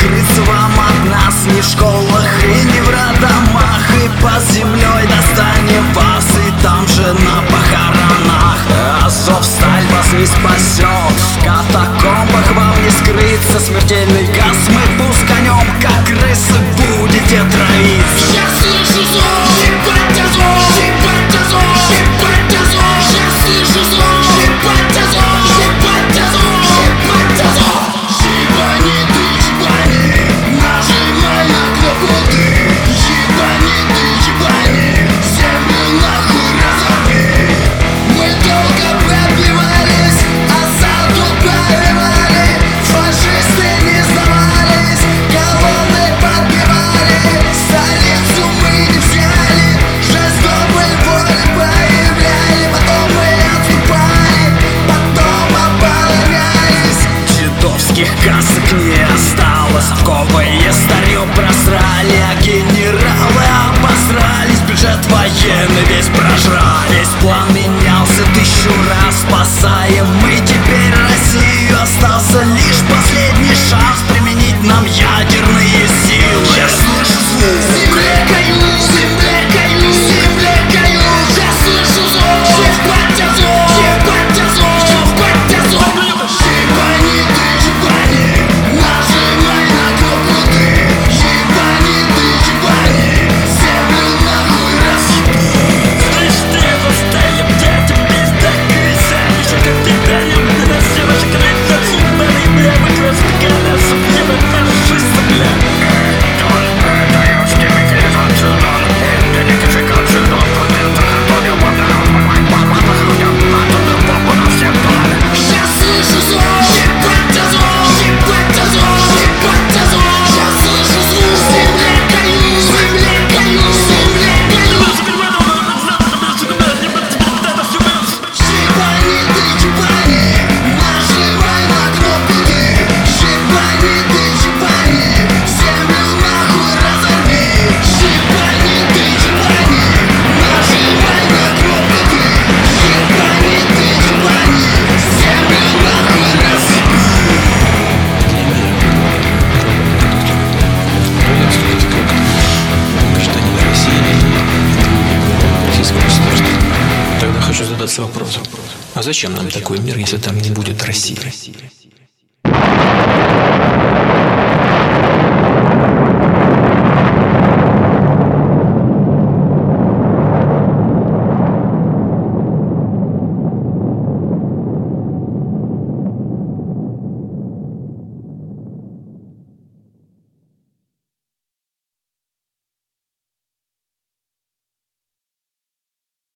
скрыться вам от нас ни в школах и не в роддомах. И под землей достанем вас, и там же на похоронах. Азовсталь вас не спасет, в катакомбах вам не скрыться. Смертельный газ мы пусканем, как крысы будете травиться. Я слышу зов, ебать азов, ебать азов, ебать азов. Я слышу зов, ебать азов, ебать азов, ебать азов. Ебани ты, ебани, нажимай на кнопку ты. Ебани ты, ебани, землю нахуй разорви. Мы долго пробивались, ассалту пробивали. Фашисты не сдавались, колонны подбивали. Столицу мы не взяли, жестокой воли проявляли. Потом мы отступали, потом оборонялись. Жидовских касок не осталось, ковые старье просрали, а генералы обосрались. Бюджет военный весь прожрались. План менялся 1000 раз, спасаем мы теперь Россию. Остался лишь последний шанс применить нам ядерные силы. Я слышу звук, Земле каю, земле каю, земле каю. Я слышу зов, ебать азов, ебать азов, ебать азов. Ебани ты, ебани, нажимай на кнопку ты. Ебани ты, ебани, землю нахуй разъеби. Слышь, ты заставим детям пиздак вися. Еще как тебя не выносим, а шоколад зубами, бля, мы просто колеса, мне бы фашисты, бля. Я слышу зов, ебать азов, ебать азов, ебать азов. Я слышу звук, земле каю, земле каю, земле каю. Ебани ты, ебани, нажимай на кнопку ты. Ебани ты, ебани, землю нахуй разорви. Ебани ты, ебани, нажимай на кнопку ты. Ебани ты, ебани, землю нахуй разорви. Гражданин России, российского государства. Тогда хочу задаться вопросом. А зачем нам такой мир, если там не будет России?